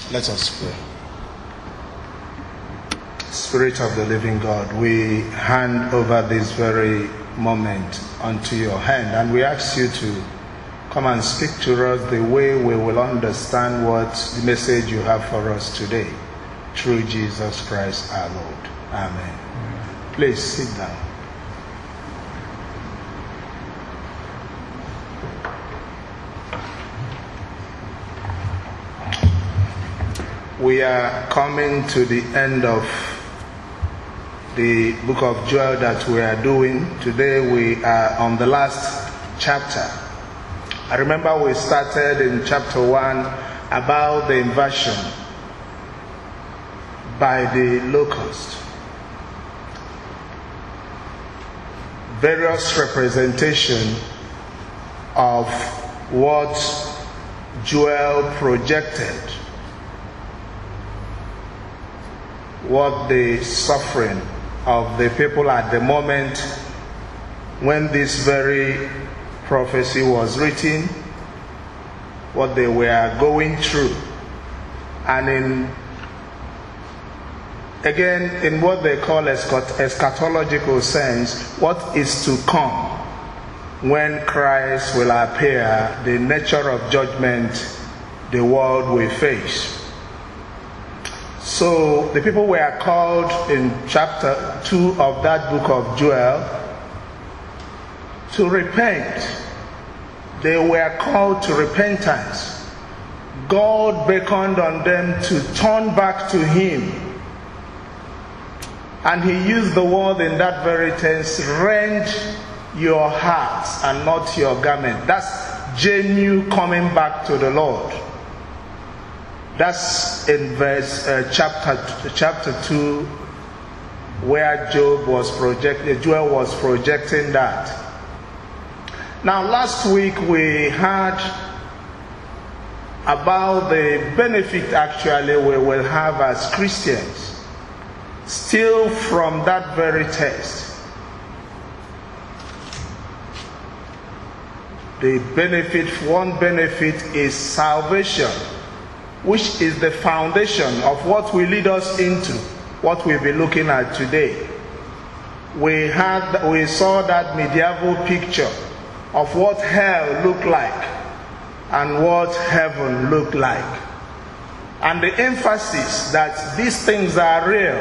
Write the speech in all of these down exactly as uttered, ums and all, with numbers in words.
Let us pray. Spirit of the living God, we hand over this very moment unto your hand, and we ask you to come and speak to us the way we will understand what the message you have for us today. Through Jesus Christ our Lord. Amen. Amen. Please sit down. We are coming to the end of the book of Joel that we are doing. Today we are on the last chapter. I remember we started in chapter one about the invasion by the locust. Various representation of what Joel projected, what the suffering of the people at the moment when this very prophecy was written, what they were going through, and in again in what they call eschatological sense, what is to come when Christ will appear, the nature of judgment the world will face. So the people were called in chapter two of that book of Joel to repent. They were called to repentance. God beckoned on them to turn back to Him. And He used the word in that very tense, rend your hearts and not your garment. That's genuine coming back to the Lord. That's in verse uh, chapter chapter two, where Job was projecting, Joel was projecting that. Now, last week we heard about the benefit actually we will have as Christians, still from that very text. The benefit, one benefit is salvation, which is the foundation of what will lead us into what we'll be looking at today. We had, we saw that medieval picture of what hell looked like and what heaven looked like, and the emphasis that these things are real,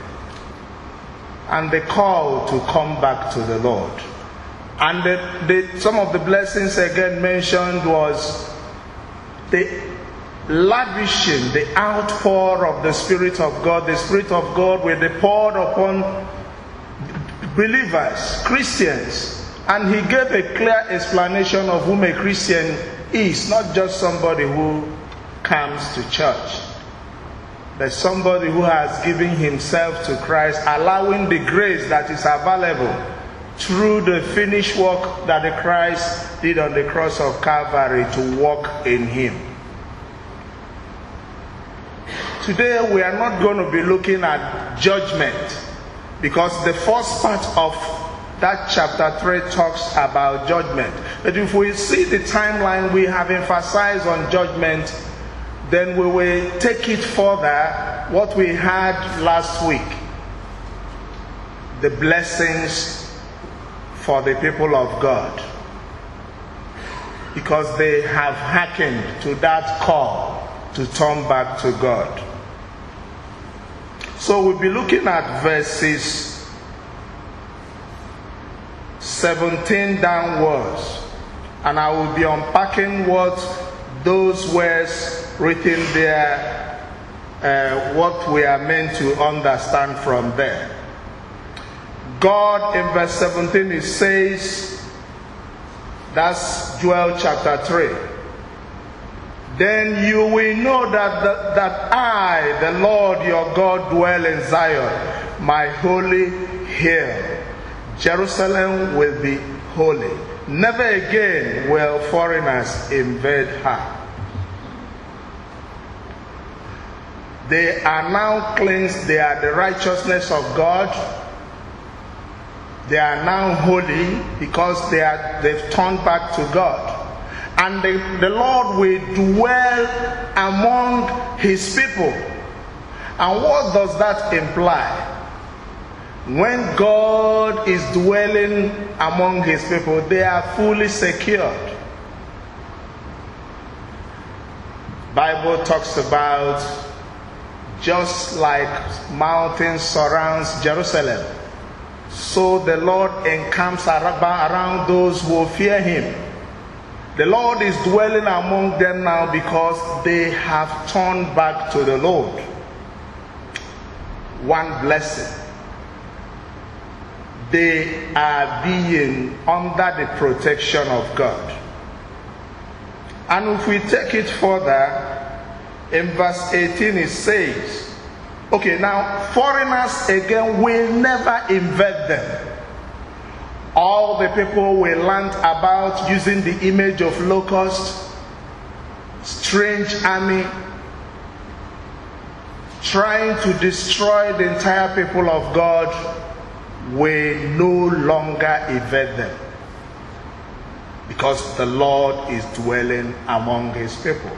and the call to come back to the Lord. And the, the, some of the blessings again mentioned was the lavishing, the outpour of the Spirit of God. The Spirit of God will be poured upon believers, Christians. And he gave a clear explanation of whom a Christian is, not just somebody who comes to church, but somebody who has given himself to Christ, allowing the grace that is available through the finished work that the Christ did on the cross of Calvary to walk in him. Today we are not going to be looking at judgment, because the first part of that chapter three talks about judgment. But if we see the timeline we have emphasized on judgment, then we will take it further, what we had last week, the blessings for the people of God, because they have hearkened to that call to turn back to God. So we'll be looking at verses seventeen downwards, and I will be unpacking what those words written there, uh, what we are meant to understand from there. God, in verse seventeen, it says, that's Joel chapter three. Then you will know that, the, that I, the Lord your God, dwell in Zion, my holy hill. Jerusalem will be holy. Never again will foreigners invade her. They are now cleansed. They are the righteousness of God. They are now holy because they are, they've turned back to God. And the, the Lord will dwell among his people. And what does that imply? When God is dwelling among his people, they are fully secured. Bible talks about just like mountains surrounds Jerusalem, so the Lord encamps around those who fear him. The Lord is dwelling among them now because they have turned back to the Lord. One blessing. They are being under the protection of God. And if we take it further, in verse eighteen it says, okay, now foreigners again will never invade them. All the people will learn about using the image of locust, strange army, trying to destroy the entire people of God, will no longer invade them, because the Lord is dwelling among his people.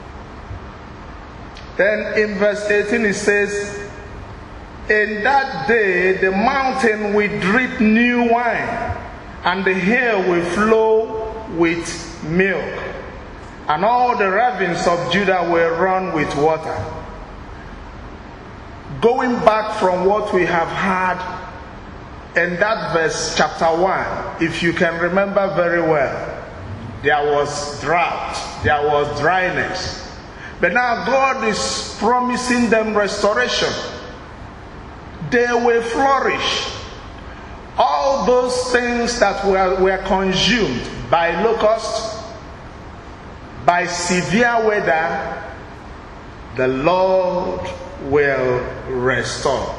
Then in verse eighteen it says, in that day the mountain will drip new wine, and the hill will flow with milk, and all the ravines of Judah will run with water. Going back from what we have had in that verse, chapter one, if you can remember very well, there was drought, there was dryness. But now God is promising them restoration. They will flourish. All those things that were, were consumed by locusts, by severe weather, the Lord will restore.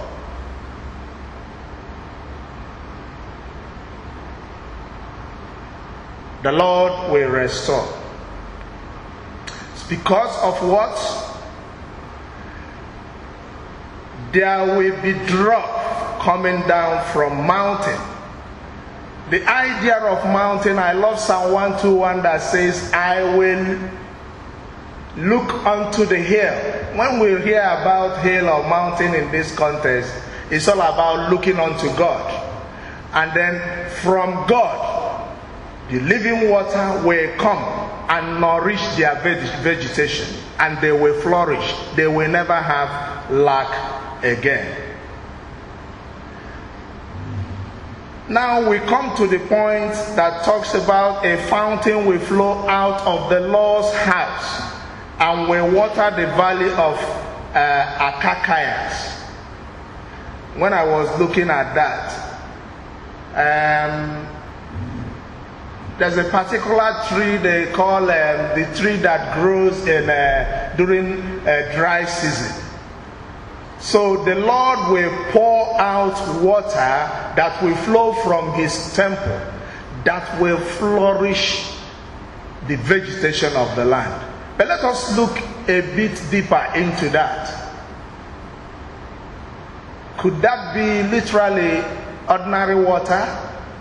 The Lord will restore. It's because of what? There will be drop coming down from mountain. The idea of mountain, I love Psalm one twenty-one that says, I will look unto the hill. When we hear about hill or mountain in this context, it's all about looking unto God. And then from God, the living water will come and nourish their vegetation, and they will flourish. They will never have lack again. Now we come to the point that talks about a fountain will flow out of the Lord's house and will water the valley of uh, Akakaias. When I was looking at that, um, there's a particular tree they call um, the tree that grows in uh, during uh, dry season. So the Lord will pour out water that will flow from his temple, that will flourish the vegetation of the land. But let us look a bit deeper into that. Could that be literally ordinary water?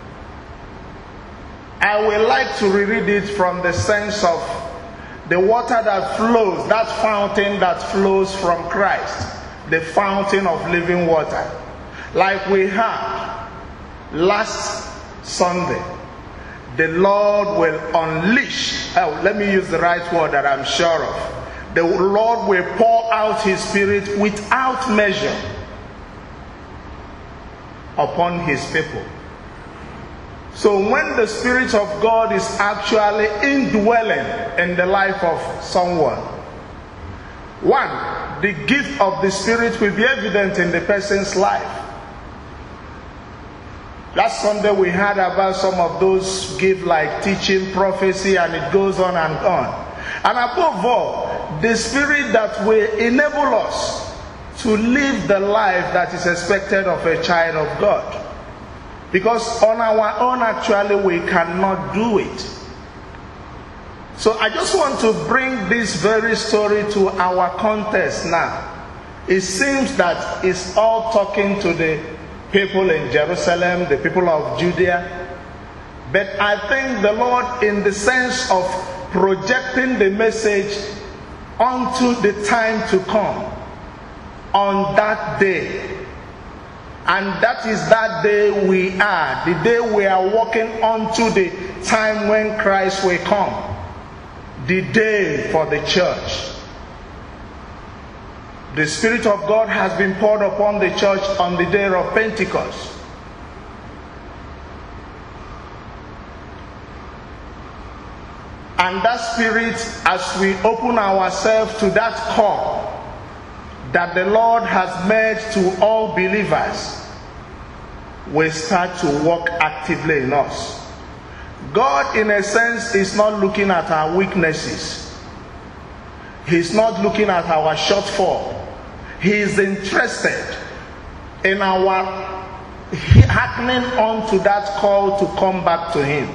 I would like to reread it from the sense of the water that flows, that fountain that flows from Christ, the fountain of living water. Like we had last Sunday, the Lord will unleash, oh, let me use the right word that I'm sure of. The Lord will pour out his Spirit without measure upon his people. So when the Spirit of God is actually indwelling in the life of someone, one, the gift of the Spirit will be evident in the person's life. Last Sunday we heard about some of those gifts like teaching, prophecy, and it goes on and on. And above all, the Spirit that will enable us to live the life that is expected of a child of God. Because on our own, actually, we cannot do it. So I just want to bring this very story to our context now. It seems that it's all talking to the people in Jerusalem, the people of Judea. But I think the Lord, in the sense of projecting the message unto the time to come, on that day. And that is that day we are, the day we are walking onto the time when Christ will come, the day for the church. The Spirit of God has been poured upon the church on the day of Pentecost. And that Spirit, as we open ourselves to that call that the Lord has made to all believers, will start to work actively in us. God, in a sense, is not looking at our weaknesses. He's not looking at our shortfall. He is interested in our hearkening on to that call to come back to Him.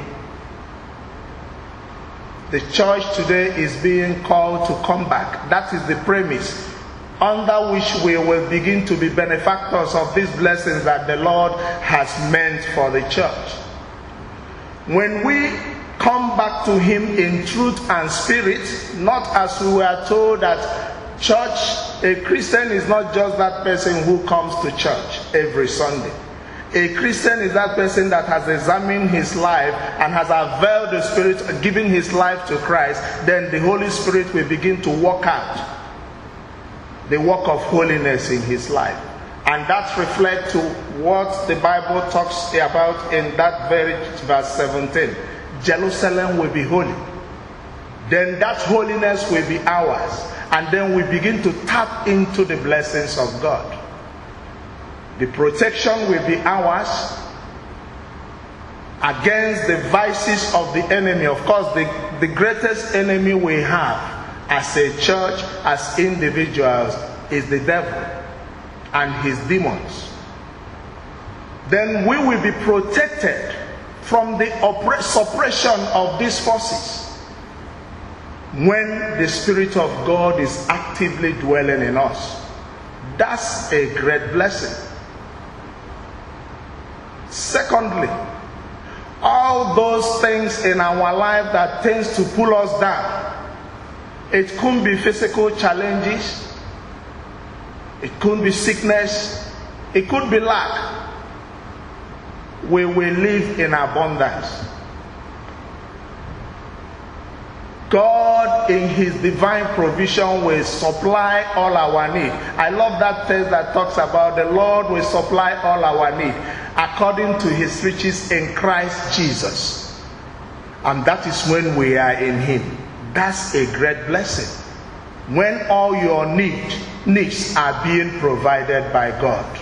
The church today is being called to come back. That is the premise under which we will begin to be benefactors of these blessings that the Lord has meant for the church. When we come back to Him in truth and spirit, not as we were told that church, a Christian is not just that person who comes to church every Sunday. A Christian is that person that has examined his life and has availed the Spirit, given his life to Christ. Then the Holy Spirit will begin to work out the work of holiness in his life. And that reflects to what the Bible talks about in that very verse seventeen. Jerusalem will be holy. Then that holiness will be ours. And then we begin to tap into the blessings of God. The protection will be ours against the vices of the enemy. Of course, the, the greatest enemy we have as a church, as individuals, is the devil and his demons. Then we will be protected from the oppre- suppression of these forces when the Spirit of God is actively dwelling in us. That's a great blessing. Secondly, all those things in our life that tends to pull us down, it could be physical challenges, it could be sickness, it could be lack. We will live in abundance. God, in His divine provision, will supply all our need. I love that text that talks about the Lord will supply all our need according to His riches in Christ Jesus. And that is when we are in Him. That's a great blessing. When all your need, needs are being provided by God.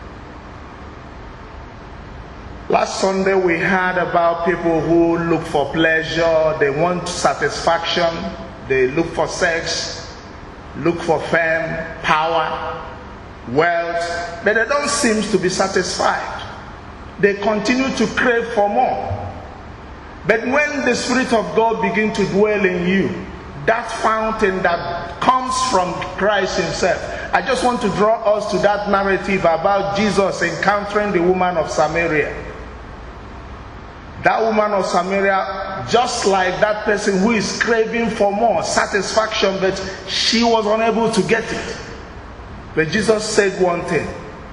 Last Sunday we heard about people who look for pleasure, they want satisfaction, they look for sex, look for fame, power, wealth, but they don't seem to be satisfied. They continue to crave for more. But when the Spirit of God begins to dwell in you, that fountain that comes from Christ Himself. I just want to draw us to that narrative about Jesus encountering the woman of Samaria. That woman of Samaria, just like that person who is craving for more satisfaction, but she was unable to get it. But Jesus said one thing: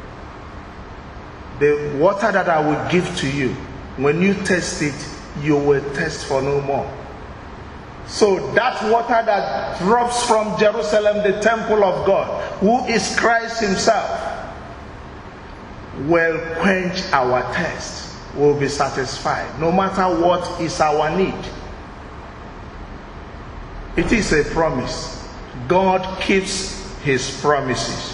the water that I will give to you, when you taste it, you will thirst for no more. So that water that drops from Jerusalem, the temple of God, who is Christ Himself, will quench our thirst. Will be satisfied no matter what is our need. It is a promise. God keeps His promises.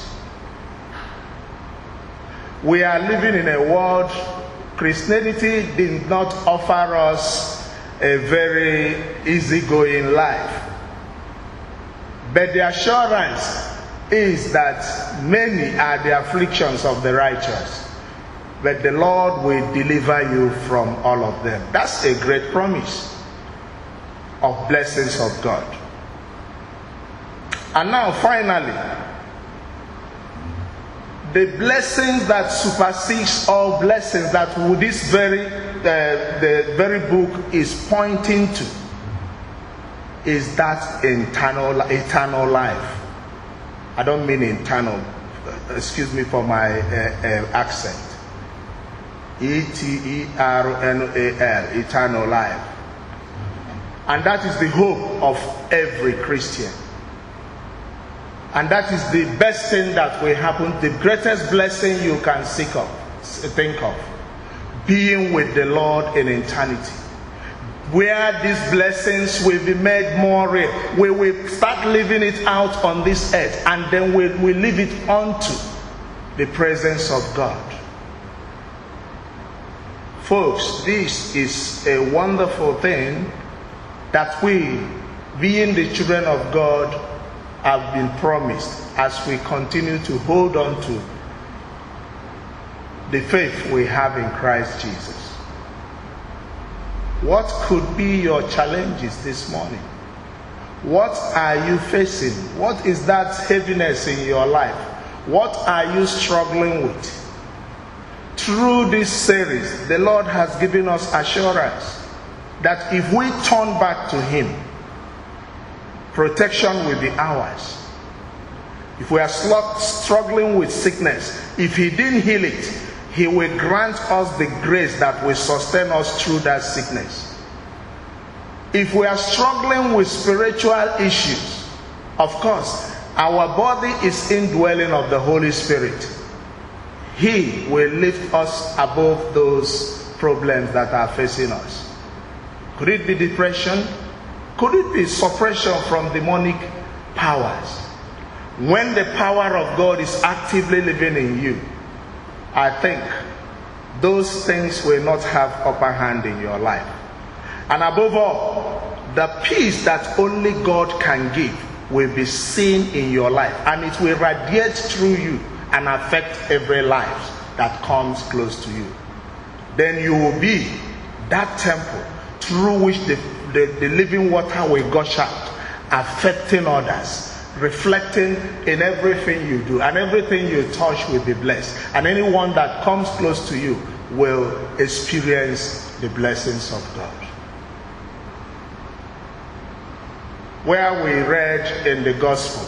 We are living in a world, Christianity did not offer us a very easygoing life. But the assurance is that many are the afflictions of the righteous, but the Lord will deliver you from all of them. That's a great promise of blessings of God. And now finally, the blessings that supersedes all blessings that this very uh, the very book is pointing to is that eternal, eternal life. I don't mean eternal, excuse me for my uh, uh, accent. E T E R N A L, eternal life. And that is the hope of every Christian. And that is the best thing that will happen, the greatest blessing you can seek of, think of. Being with the Lord in eternity. Where these blessings will be made more real. We will start living it out on this earth, and then we will leave it unto the presence of God. Folks, this is a wonderful thing that we, being the children of God, have been promised as we continue to hold on to the faith we have in Christ Jesus. What could be your challenges this morning? What are you facing? What is that heaviness in your life? What are you struggling with? Through this series, the Lord has given us assurance that if we turn back to Him, protection will be ours. If we are struggling with sickness, if He didn't heal it, He will grant us the grace that will sustain us through that sickness. If we are struggling with spiritual issues, of course, our body is indwelling of the Holy Spirit. He will lift us above those problems that are facing us. Could it be depression? Could it be suppression from demonic powers? When the power of God is actively living in you, I think those things will not have upper hand in your life. And above all, the peace that only God can give will be seen in your life, and it will radiate through you and affect every life that comes close to you. Then you will be that temple through which the, the, the living water will gush out, affecting others, reflecting in everything you do, and everything you touch will be blessed, and anyone that comes close to you will experience the blessings of God. Where we read in the gospel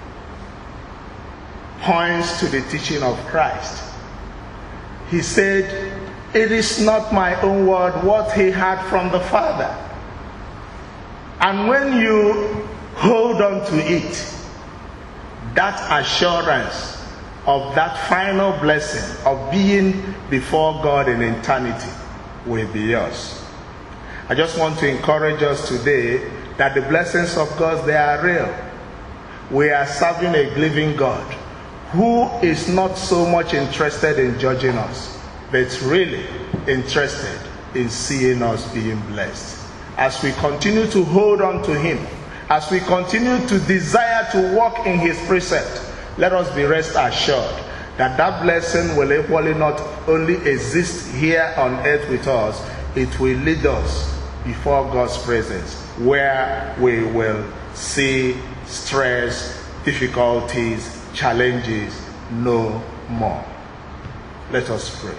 points to the teaching of Christ. He said, "It is not my own word, what He had from the Father." And when you hold on to it, that assurance of that final blessing of being before God in eternity will be yours. I just want to encourage us today that the blessings of God, they are real. We are serving a living God who is not so much interested in judging us, but really interested in seeing us being blessed. As we continue to hold on to Him, as we continue to desire to walk in His precept, let us be rest assured that that blessing will equally not only exist here on earth with us, it will lead us before God's presence, where we will see stress, difficulties, challenges no more. Let us pray.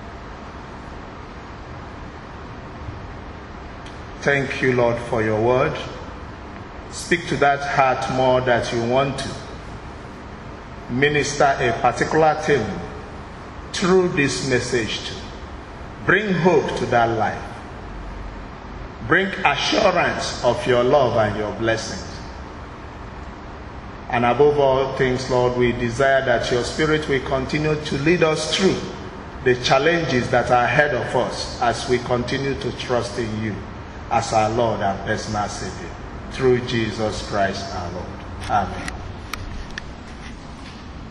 Thank you, Lord, for your word. Speak to that heart more that you want to. Minister a particular thing through this message to bring hope to that life. Bring assurance of your love and your blessings. And above all things, Lord, we desire that your Spirit will continue to lead us through the challenges that are ahead of us as we continue to trust in you as our Lord and personal Savior. Through Jesus Christ our Lord. Amen.